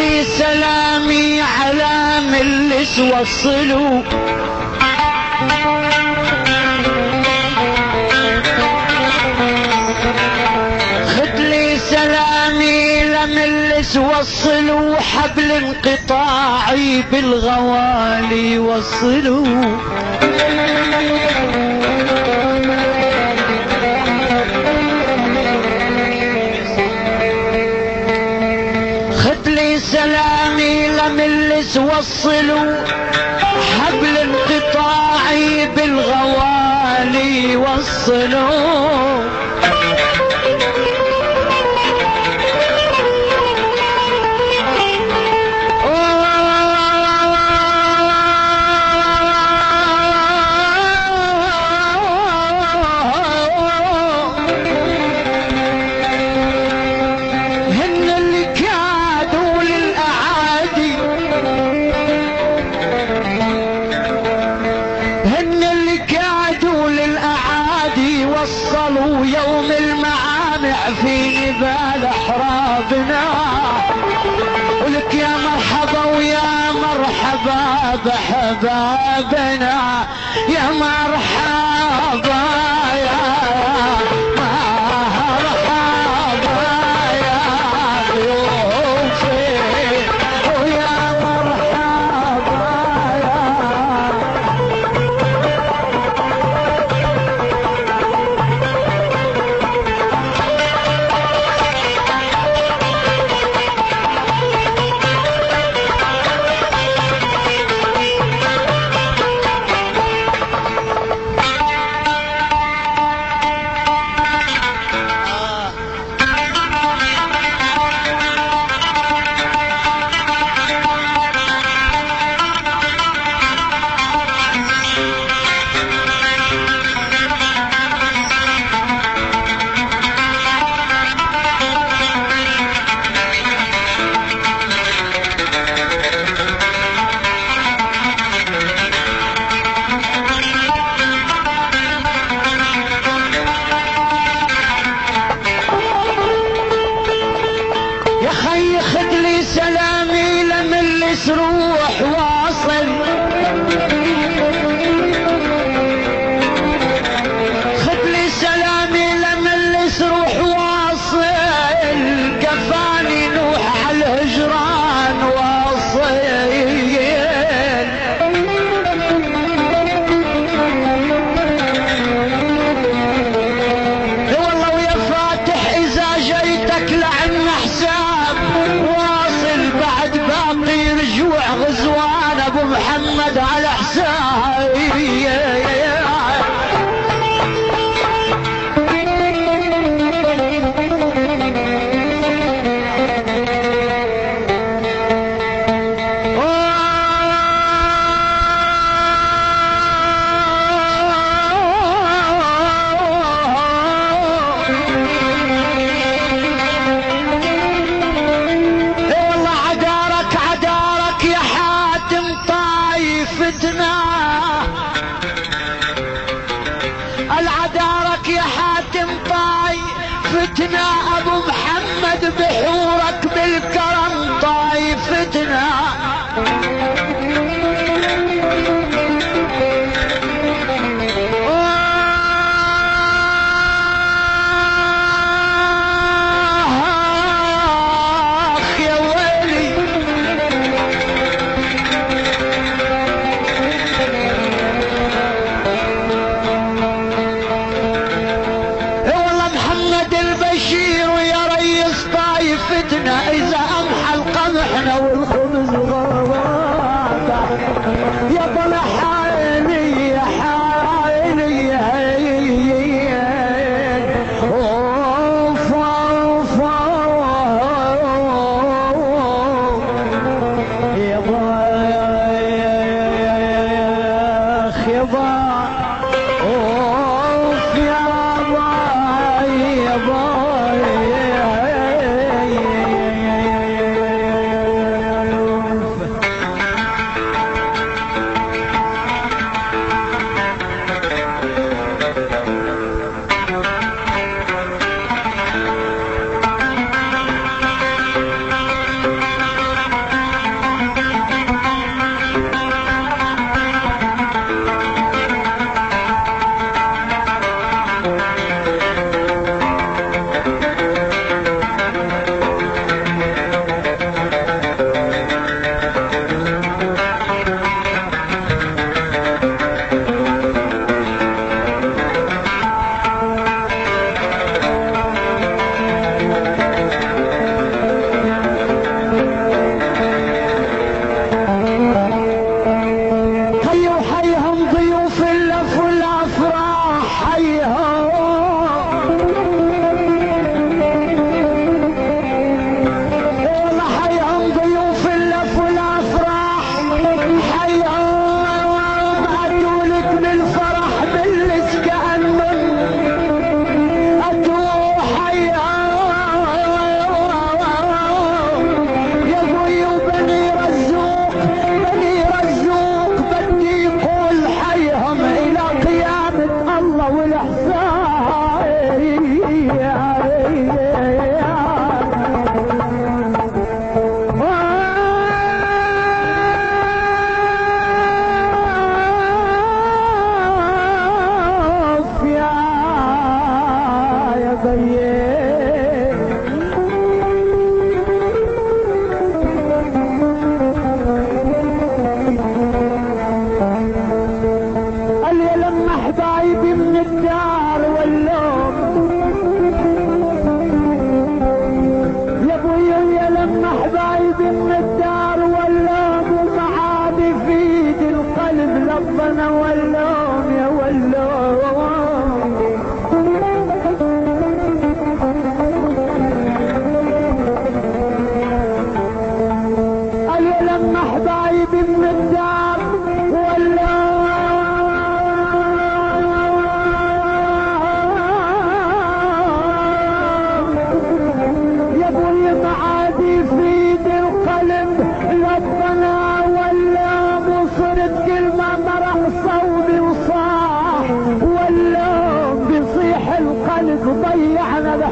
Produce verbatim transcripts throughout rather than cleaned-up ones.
لي سلامي على ملس وصلوا خد لي سلامي لملس وصلوا حبل انقطاعي بالغوالي وصلوا خد لي سلامي لملس وصلوا حبل انقطاعي بالغوالي وصلوا يوم المعامع في نبال احرابنا ولك يا مرحبا ويا مرحبا بحبابنا يا مرحبا يا مرحبا يا ضيوفي ويا مرحبا يا روح واصل خذ لي سلامي لملس روح واصل كفاني نوح على الهجران واصل والله ويا فاتح اذا جيتك لعنا حساب واصل بعد باقي رجوع غزوان ابو محمد على حسابي العدارك يا حاتم طاي فتنا ابو محمد بحورك بالكرم طاي فتنا اخ يا ويلي فتنا اذا امحى القمحنا والخبز غرابة يا طلع حالي يا حالي اوف اوف يا باخ يا باخ اوف يا باي يا باي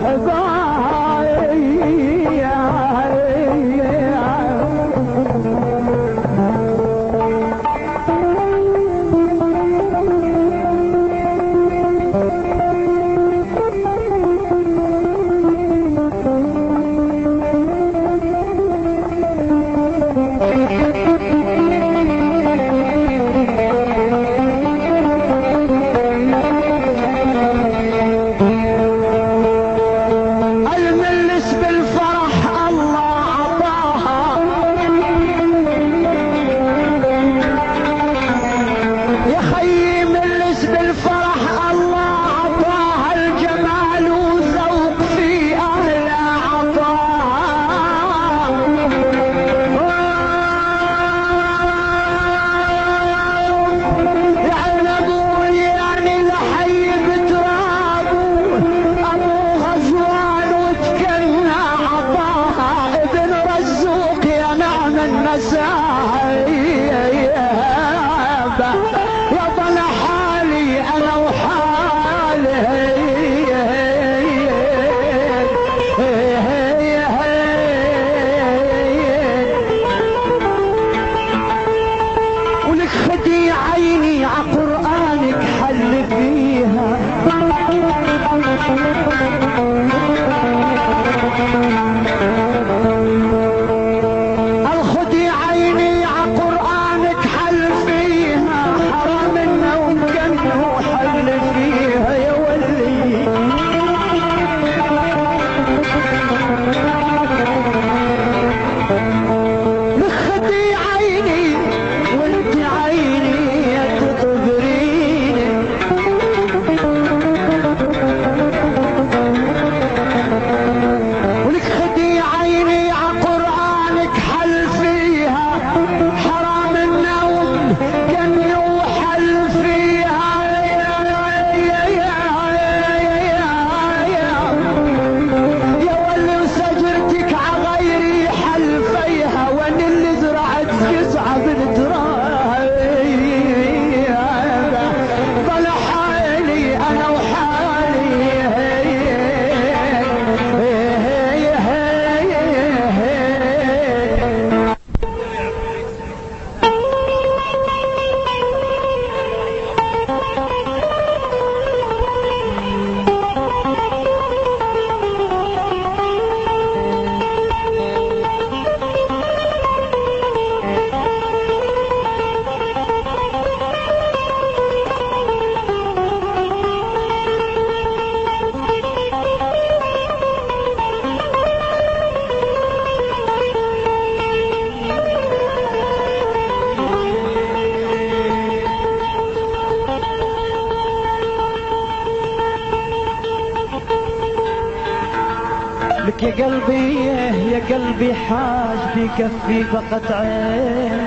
لك يا قلبي يا قلبي حاج بكفي بقت عين،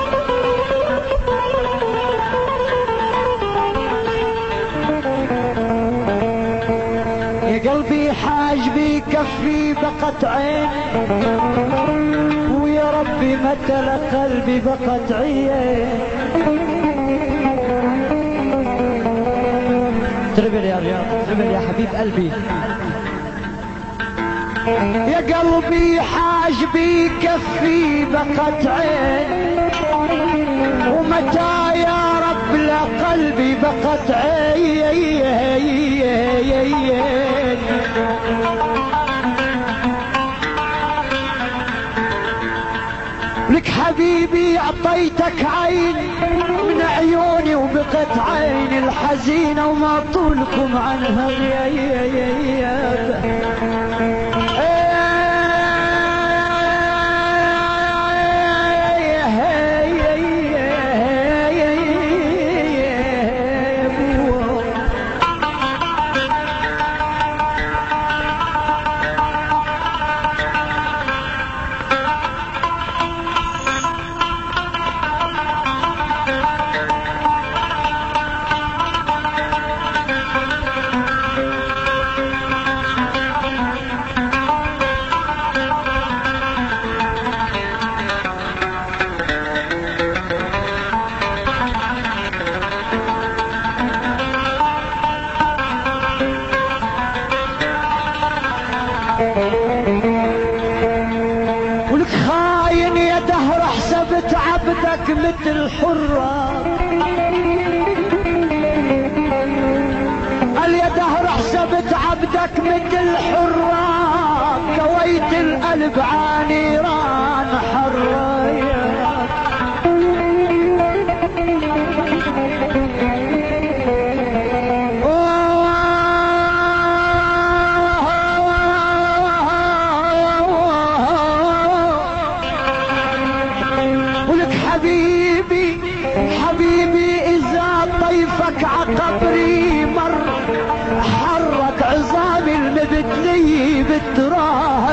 يا قلبي حاج بكفي بقت عين، ويا ربي متى لقلبي بقت عين. تربل يا رياض، تربل يا حبيب قلبي. يا قلبي حاج بكفي بقت عين، ومتى يا رب لقلبي بقت عين. لك حبيبي اعطيتك عين من عيوني وبقت عين الحزينة وما طولكم عنها. عبدك مثل حرة، قال يا دهر حسبت عبدك مثل حرة، كويت القلب عانيران حرة. ولك حبيبي حبيبي إذا طيفك عقبري مر، حرك عظامي المبتلي بالتراه.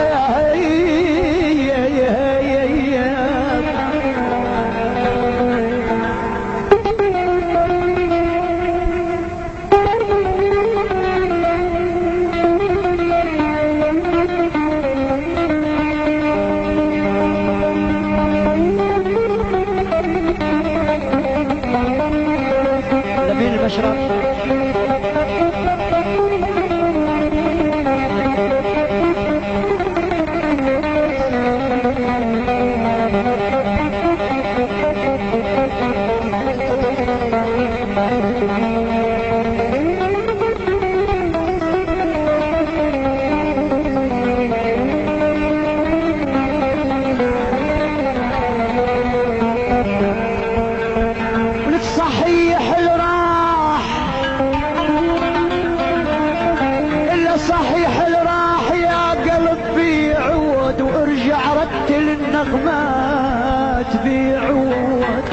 النغمات بعود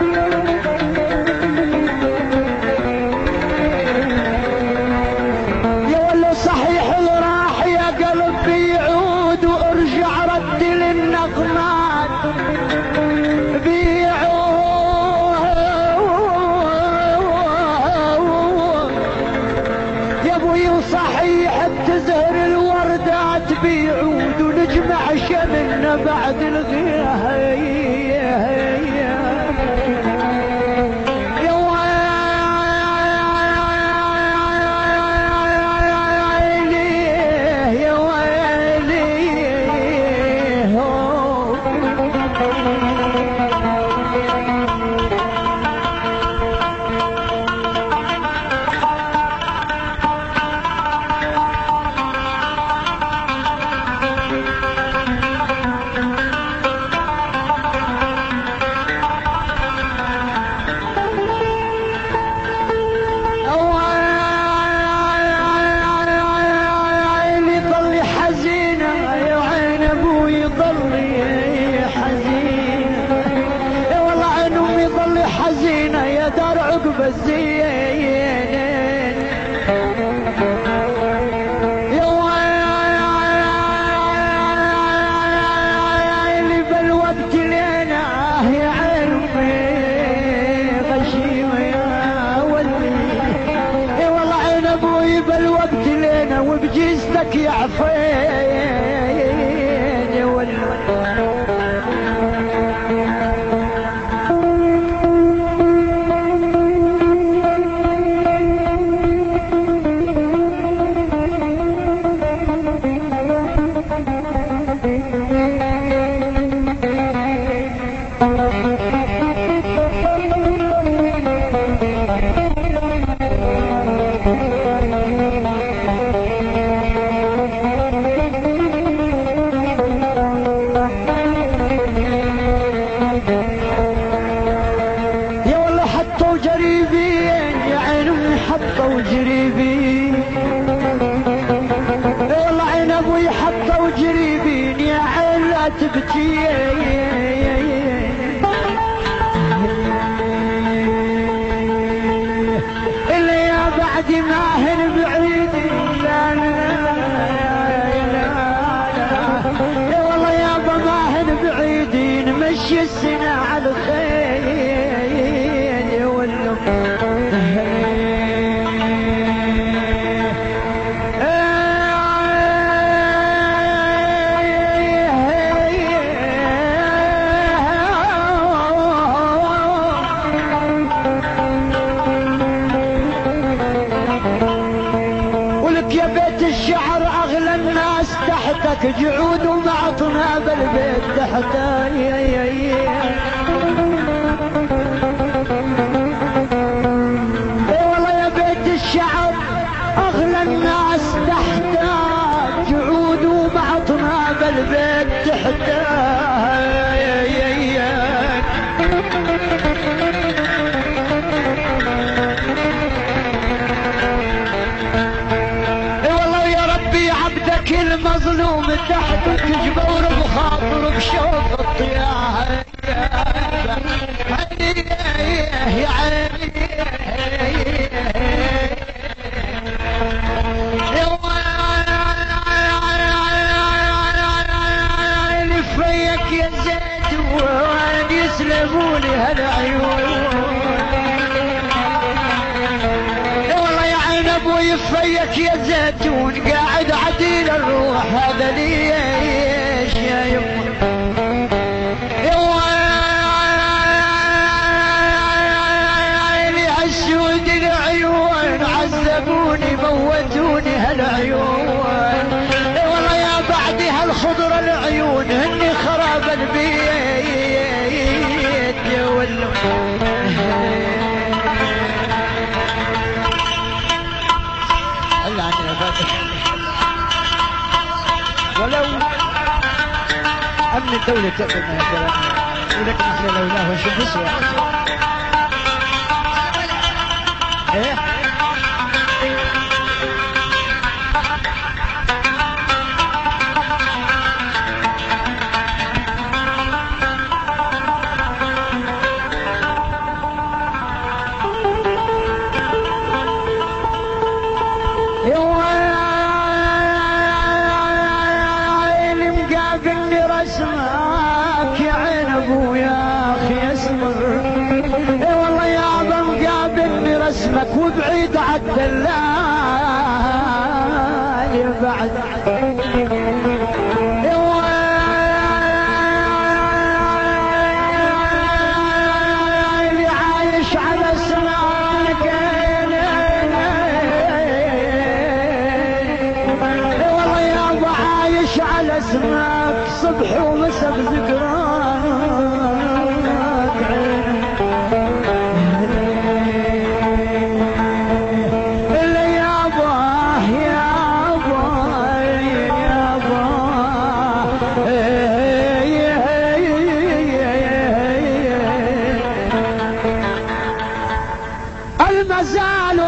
يا ولا صحيح اللي راح يا قلبي يعود، وارجع ردل النغمات بعود. يا ابوي وصحيح بتزهر الوردات بعود، ونجمع شملنا بعد الغياب. حزينة يا دار عقب الزين يا ويلي بالوقت لنا يا عيني غشيمة يا ولدي. يا والله عين ابوي بالوقت لنا وبجيزتك يا عفين يا ولدي. حطوا جريبين والله عين ابوي حطوا جريبين يا عين لا تبكي اللي يا بعد ما هن بعيد لا لا لا والله يابا ما هن بعيدين مشي السنة على الخيل والله يا بيت الشعر اغلى الناس تحتك جعود ومعطنا بالبيت تحتك. تحتك جبور بخاطر بشوق الطياح يا عيني فيك يا زيد وين يسلموني هالعيون والله يا عين ابوي فيك يا زيتون قاعد عديل الروح هذا ليش يا يمه يا ويلي هالسود العيون عذبوني موتوني هالعيون والله يا بعدي هالخضر العيون هني خراب البيت يا ولو ولو أمن الدولة تأكل من الكلام ولكن احنا لولاه وشو بسوى ايه اسمك وبعيد عالدلال بعد اللي عايش على اسمك والله يابا عايش على اسمك صبح ومسا بذكراك مزال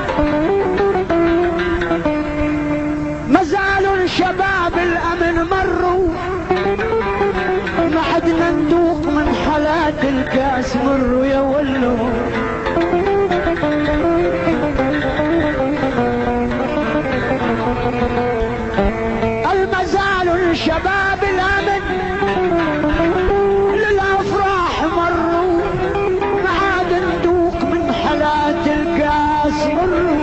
مزال شباب الأمن مروا ما حدنا ندوق من حالات الكاس مروا يا ولو المزال شباب الأمن للأفراح مروا ما عاد ندوق من حالات الكاس مروا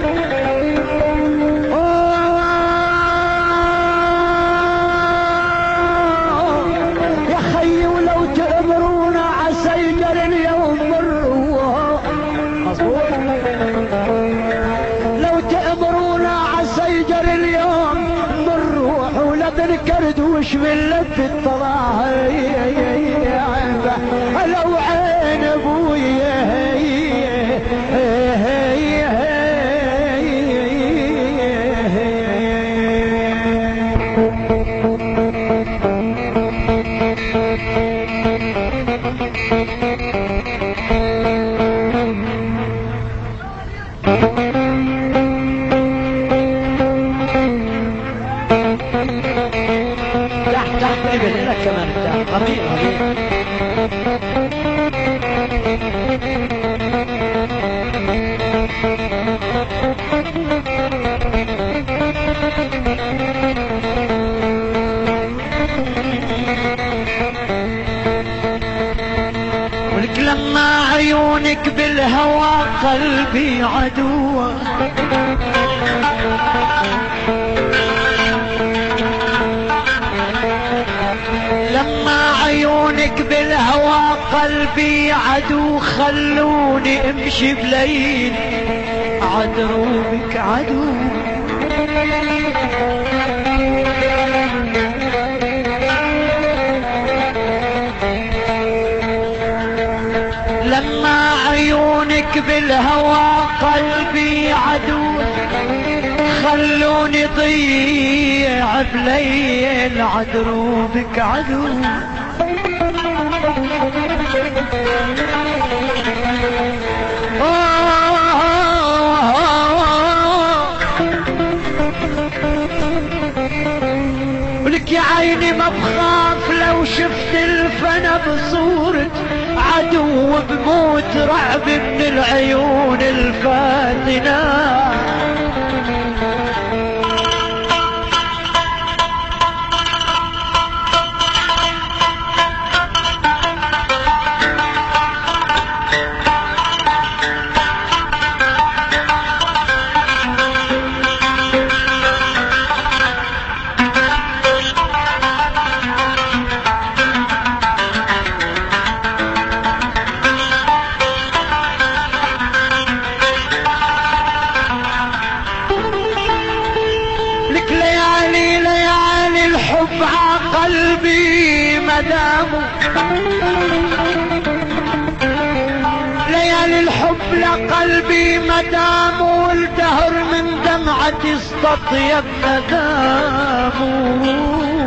يا خي ولو تأمرونا عسيدر اليوم مروا لو تأمرونا عسيدر اليوم نروح ولا بنكردوش من لب الطلاع لو عين ابوي تحت تحت ابن لك كمان تحت عظيم عظيم ولك لما عيونك بالهوى قلبي عدوة لما عيونك بالهوى قلبي عدو خلوني امشي بليل عدروبك عدو لما عيونك بالهوى قلبي عدو خلوني ضيع بليل عدروبك عدو انا بصورة عدو بموت رعب من العيون الفاتنة. قلبي مدامه ليالي الحب لقلبي مدامه، والدهر من دمعتي استطيب ندامه.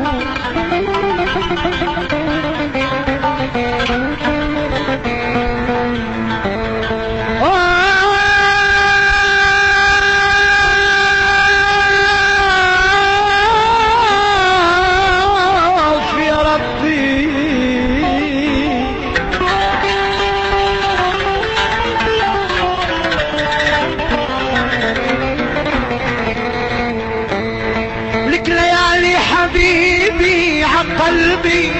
حبيبي عقلبي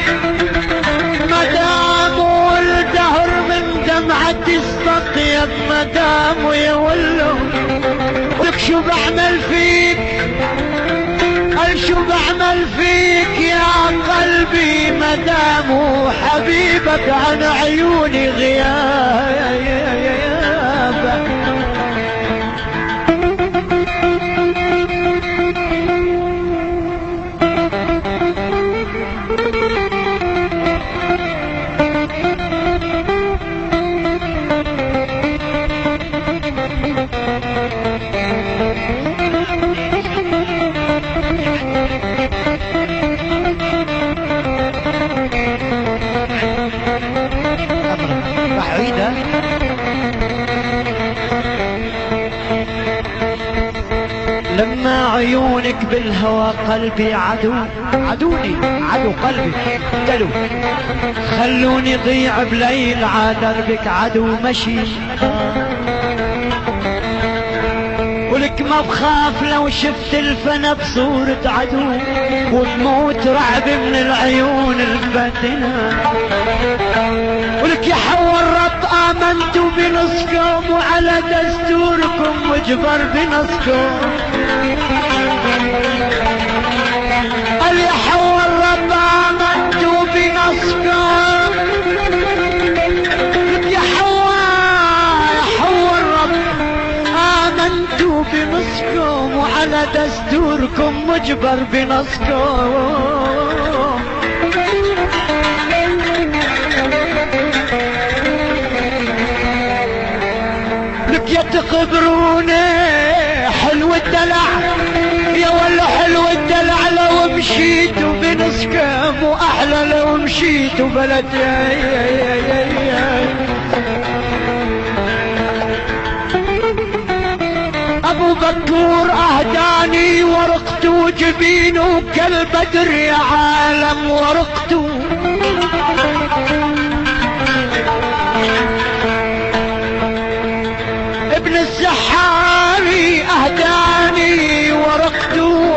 مدام والدهر من دمعتي استطيب مدام. يا ولو لك شو بعمل فيك، قال شو بعمل فيك يا قلبي مدام حبيبك عن عيوني غياب. لما عيونك بالهوى قلبي عدو عدوني عدو قلبي قتلوا، خلوني ضيع بليل عدربك عدو مشي. ولك ما بخاف لو شفت الفنا بصورة عدو، وبموت رعب من العيون الفاتنة. ولك يا حوا الرب آمنتوا بنصكم، وعلى دستوركم مجبر بنصكم. قال يا حوا الرب آمنتوا بنصكم، لك يا حوا يا حوا الرب آمنتوا بنصكم، وعلى دستوركم مجبر بنصكم. لك يا تقبروني حلو الدلع، يا ولا حلو الدلع لو مشيتوا بنصكم، واحلى لو مشيتوا بلد. يا يا يا يا يا ابو بكور اهداني ورقته جبينه كالبدر يا عالم ورقته. ابن السحاري اهداني ورقته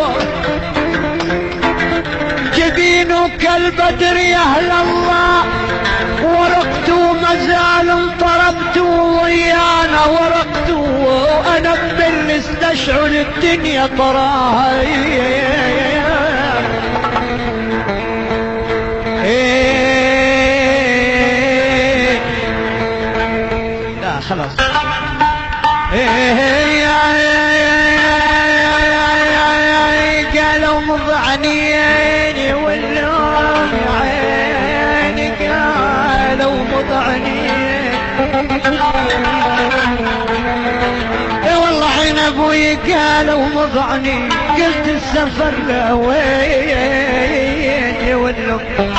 جبينه كالبدر يا اهل الله، ورقته مازال طربته ويانا ورقته، وانا باللي استشعر الدنيا طراها. لا خلاص قالوا مضعنيين واللوم عيني، قالوا مضعنيين. اي والله حين ابوي قالوا مضعني قلت السفر وين يا ولو.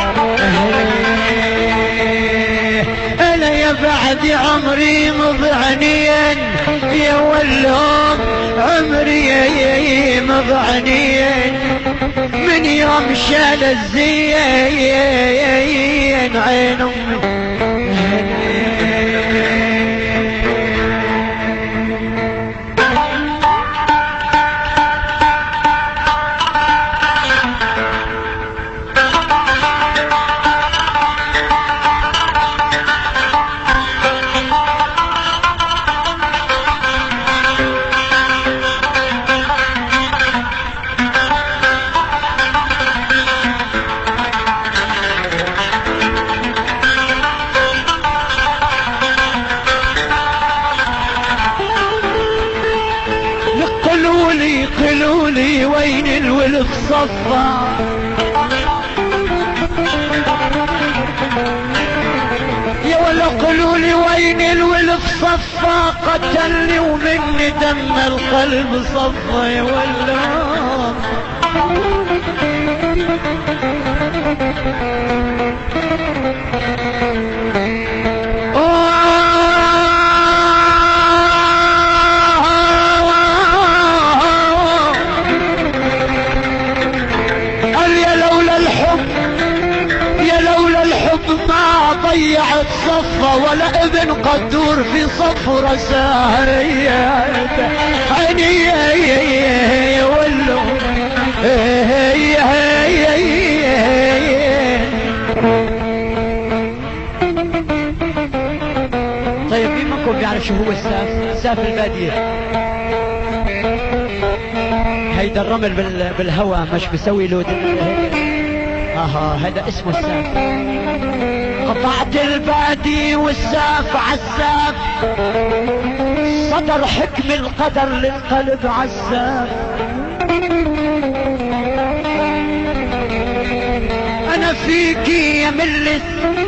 انا يا بعد عمري مضعنين يا ولو، عمري مضعنين. من يوم شال الزين عين امي. قلولي وين الولف صفا، يا ولا قلولي وين الولف صفا، قتلني ومني دم القلب صفا يا ولا. ضيعت صفة ولا ابن قدور في صفرة ساهية عيني ولو. طيب مين منكم بيعرف شو هو الساف؟ ساف البادية هيدا الرمل بالهواء مش بسوي له اها هذا اسمه الساف. قطعت البادي والساف عالساف، صدر حكم القدر للقلب عالساف. انا فيكي يا ملس،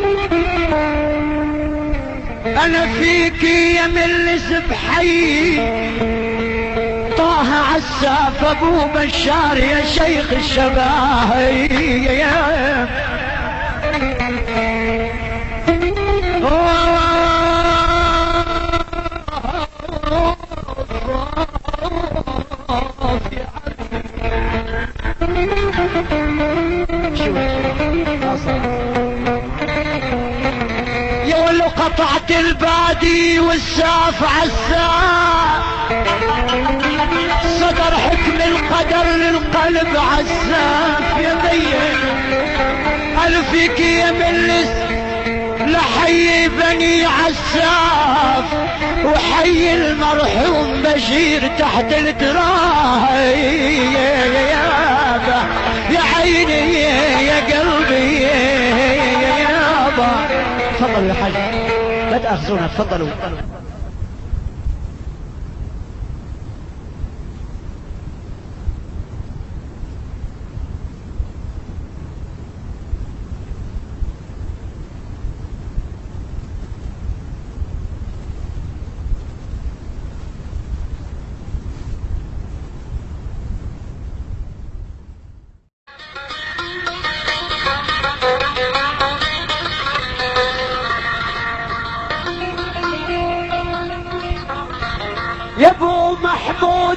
انا فيكي يا ملس بحي طه عالساف ابو بشار يا شيخ الشباهي. يا ولو قطعت البادي والساف عالساف، صدر حكم القدر للقلب عالساف. يا بيه الفيك يا ملس لحي بني عساف، وحي المرحوم بشير تحت التراي. يا عيني يا قلبي يابا. تفضلوا يا حاج لا تأخذونا، تفضلوا. يا ابو محمود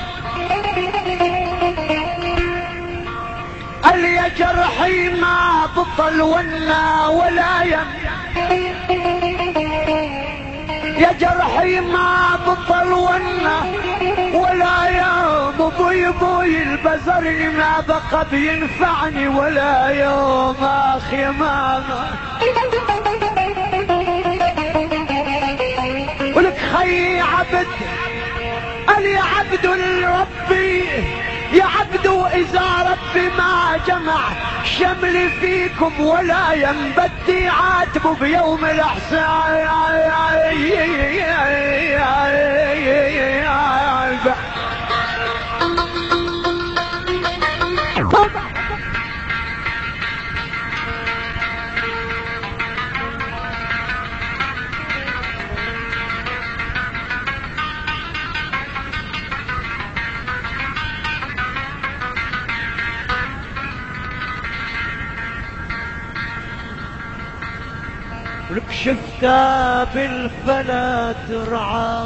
قال يا جرحي ما بطل ونا ولا يم، يا جرحي ما بطل ونا ولا يوم. ابوي ابوي البزر ما بقى بينفعني ولا يوم. اخ يا ماما ولك خي عبد قال يا عبد لربي، يا عبد اذا ربي ما جمع شملي فيكم ولا ينبدي عاتبه بيوم الاحسان. ولك شفتها بالفلا ترعى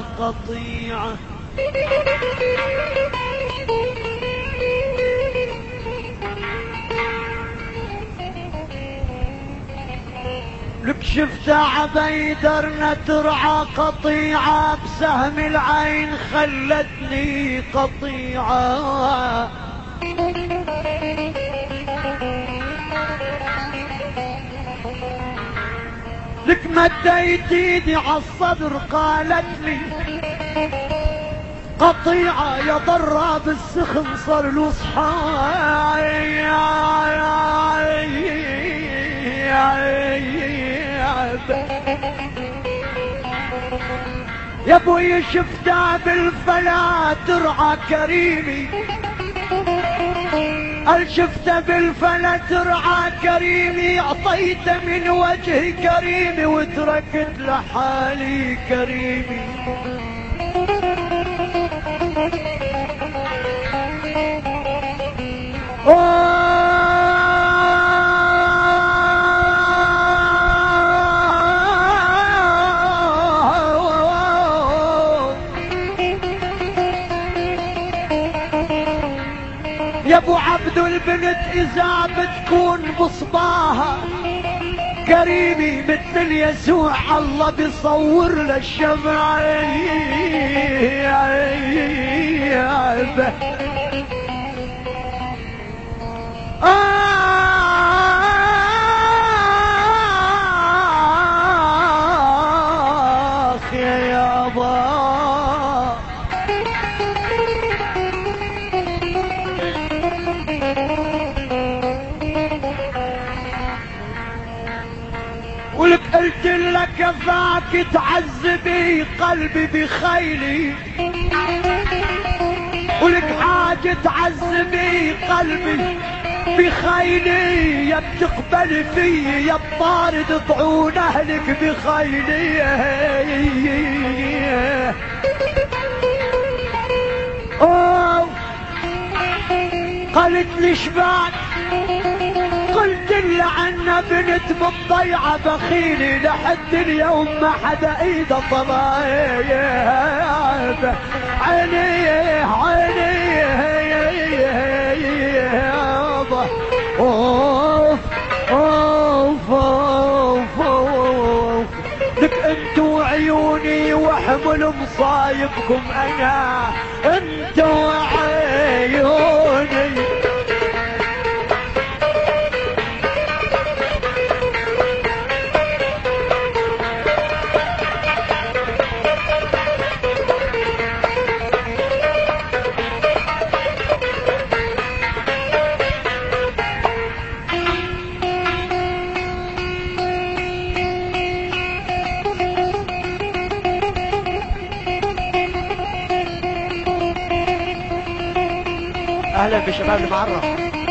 قطيعة، لك شفت عبيدرنا ترعى قطيعة بسهم العين خلتني قطيعة. لك مديت ايدي عالصدر قالت لي قطيعة يا ضرة بالسخن صار له صحاي. يا ابوي شفتها بالفلا ترعى كريمي، قال شفتها بالفلا ترعى كريمي، اعطيت من وجه كريمي وتركت لحالي كريمي. يا ابو عبد البنت اذا بتكون بصباها كريمي مثل يسوع الله بيصور للشمع. آخ يا يابا ولك قلت لك فاك تعذبي قلبي بخيلي، ولك حاجة تعذبي قلبي بخيلي، يا بتقبل في يا بطارد طعون اهلك بخيلي. اوه قالت لي شبان، قلت لها عنا بنت مضيعة بخيلي لحد اليوم ما حدا ايده طلع. عيني عيني اوف اوف اوف اوف. لك انتو عيوني واحمل مصايبكم انا، انتو عيوني. اهلا بشباب المعرة.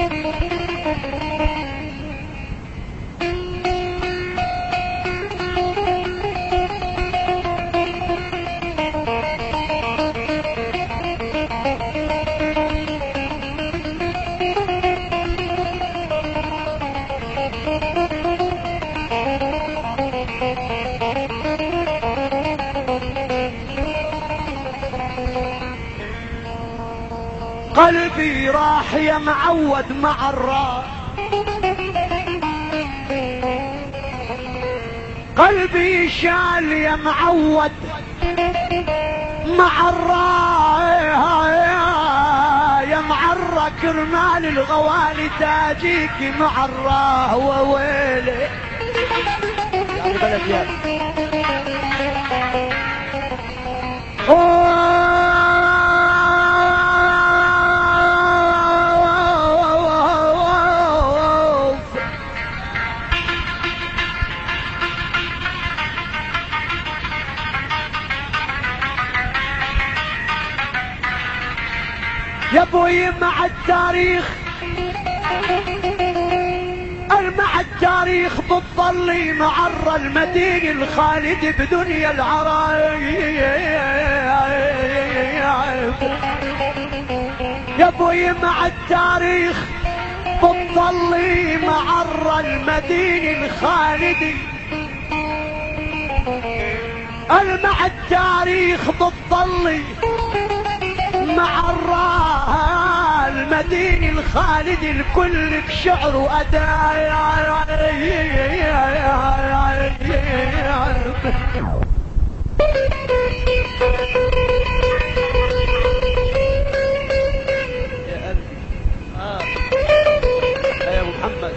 قلبي راح يا معود مع الراح، قلبي شال يا معود مع الراح، يا معرة كرمال الغوالي تاجيكي مع الراح وويلي. يعني بلد يا يا ابوي مع التاريخ، مع التاريخ بتضلي معرة المدينة الخالد بدنيا العرايب. يا ابوي مع التاريخ بتضلي معرة المدينة الخالدي، مع التاريخ بتضلي مع الراها المديني الخالدي الكل بشعر وأداء. يا قلبي اه يا ابو محمد.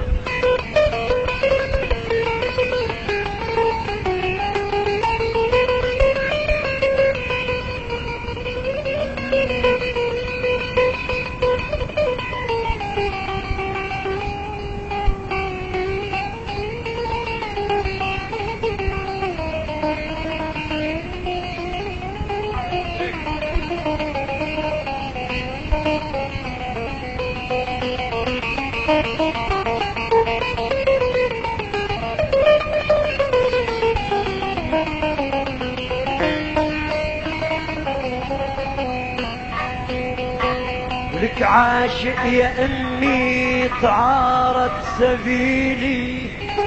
ولك عاشق يا امي تعارض سبيلي،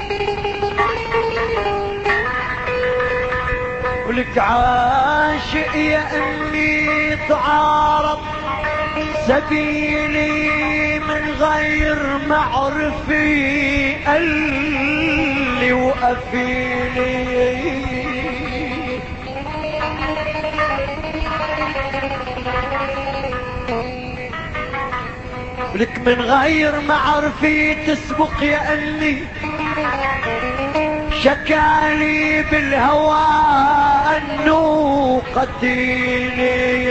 ولك عاشق يا امي تعارض سبيلي من غير معرفي قلي وقفيلي. لك من غير معرفي تسبق يا امي شكالي بالهوى انه قتيلي.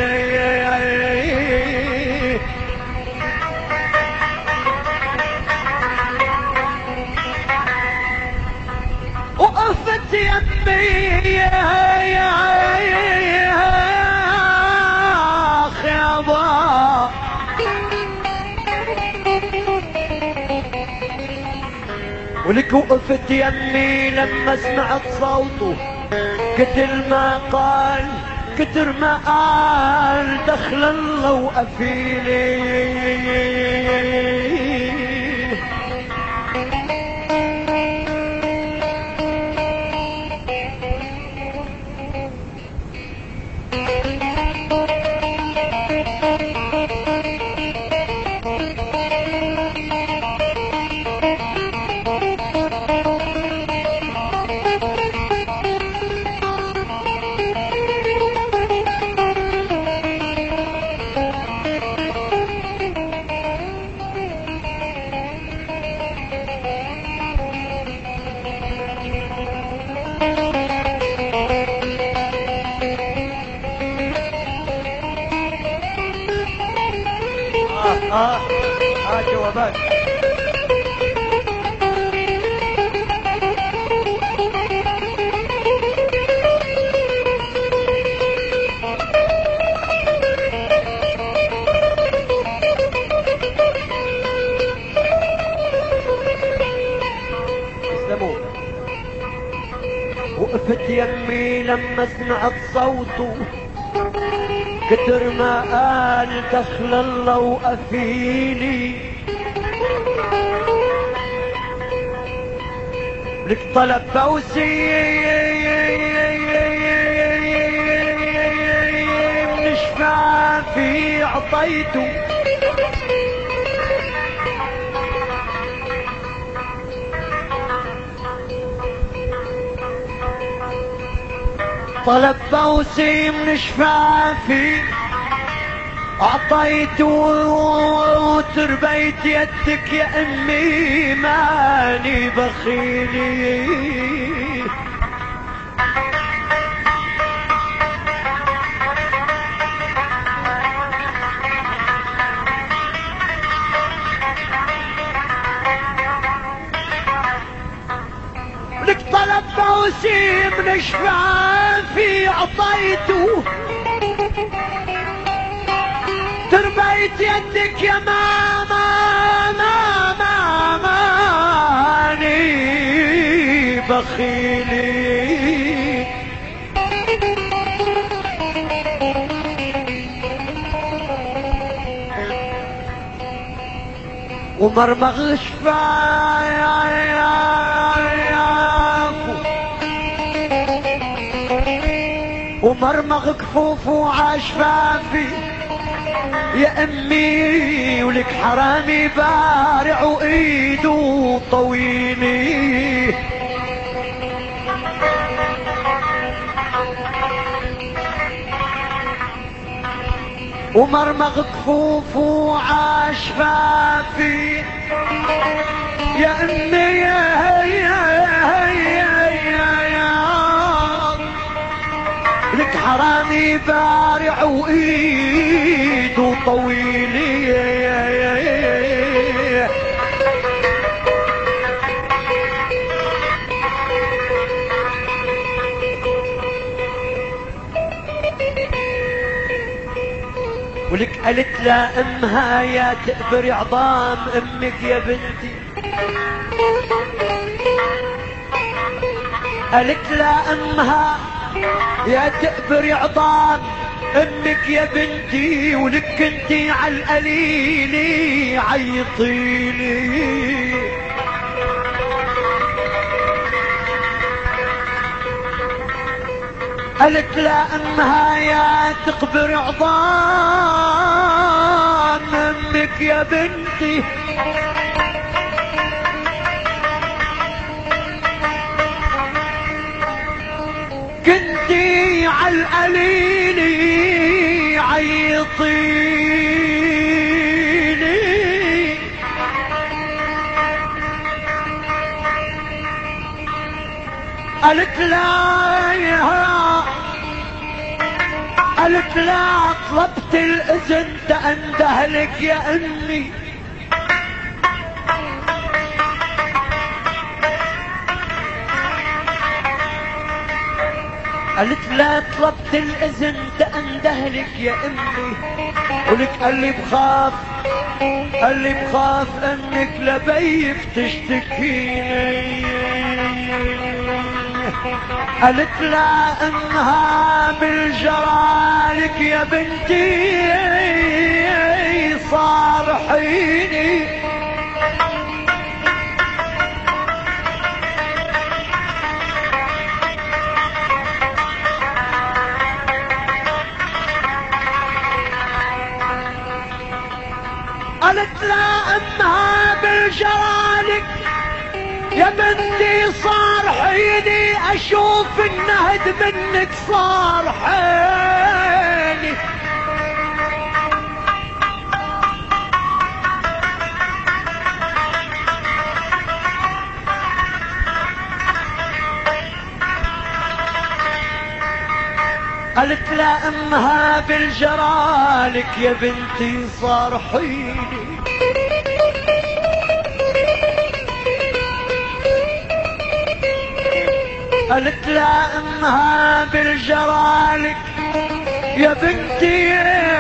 وقفت يمي يا خيابا ولك وقفت يمي لما سمعت صوته كتر ما قال كتر ما قال دخل الله وقفيلي. اه اه جوابات. اسلموا. وقفت يمي لما سمعت صوته كتر ما قال دخل الله وقفيلي. لك طلب فوزي من شفافي عطيته طلب فوزي من شفافي اعطيت وتربيت يدك يا امي ماني بخيلي. لك طلب فوزي من شفافي اعطيته تربيت يدك يا ماما ماما ماني بخيلي. ومرمغ شفاياكو ومرمغ كفوفه عشفافي يا امي. ولك حرامي بارع وايده طويلي ومرمغ كفوف وعاش فافي يا امي يا يا يا يا لك حرامي بارع وايده طويله يا يا يا ولك قالت لا امها يا تقبر عظام امك يا بنتي، قالت لا امها يا تقبر عظام امك يا بنتي، ولك انتي عالقليلي عيطيلي. قالت لا امها يا تقبر عظام امك يا بنتي، كنتي عالقليلي عيطيلي. قالت لا يا قالت لا طلبت الاذن تأندهلك يا امي، قالت لا طلبت الاذن تأندهلك يا امي، ولك قال لي بخاف قال لي بخاف انك لبيك تشتكيني. قالت لا انها بالجرالك يا بنتي صارحيني. قالت لا امها بالجرالك يا بنتي صارحيني، اشوف النهد منك صارحيني. قالت لا امها بالجرالك يا بنتي صارحيني. قالت لا امها بالجرالك يا بنتي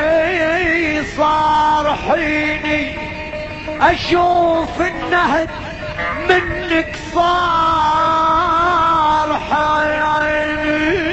صارحيني، اشوف النهد منك صارحيني.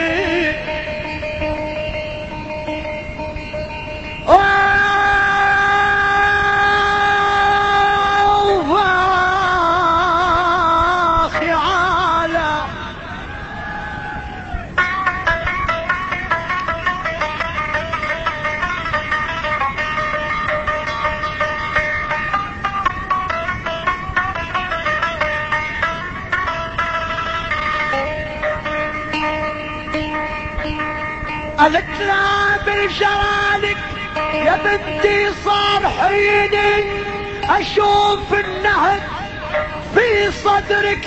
قالت لا بالجرالك يا بنتي صارحيني، اشوف النهد في صدرك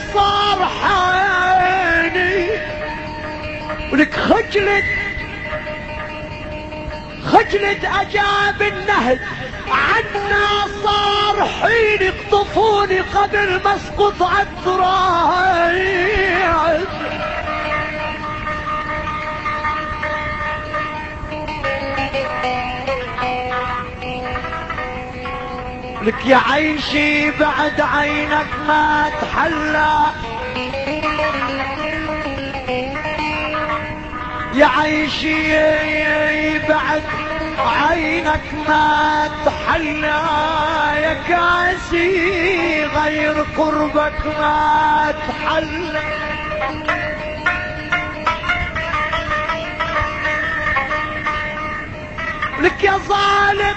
صارحيني. ولك خجلت خجلت اجاب النهد عنا صارحيني، اقطفوني قبل ما اسقط عالتراب. لك يا عيشي بعد عينك ما تحلى، يا عيشي بعد عينك ما تحلى، يا كاسي غير قربك ما تحلى. لك يا ظالم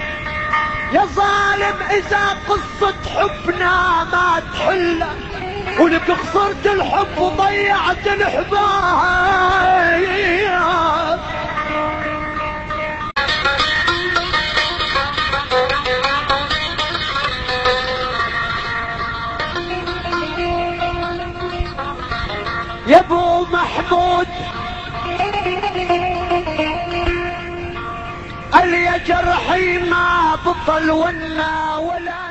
يا ظالم اذا قصة حبنا ما تحلى، ولك خسرت الحب وضيعت الحبايب. يا ابو محمود قال يا جرحي ما بطل ولا ولا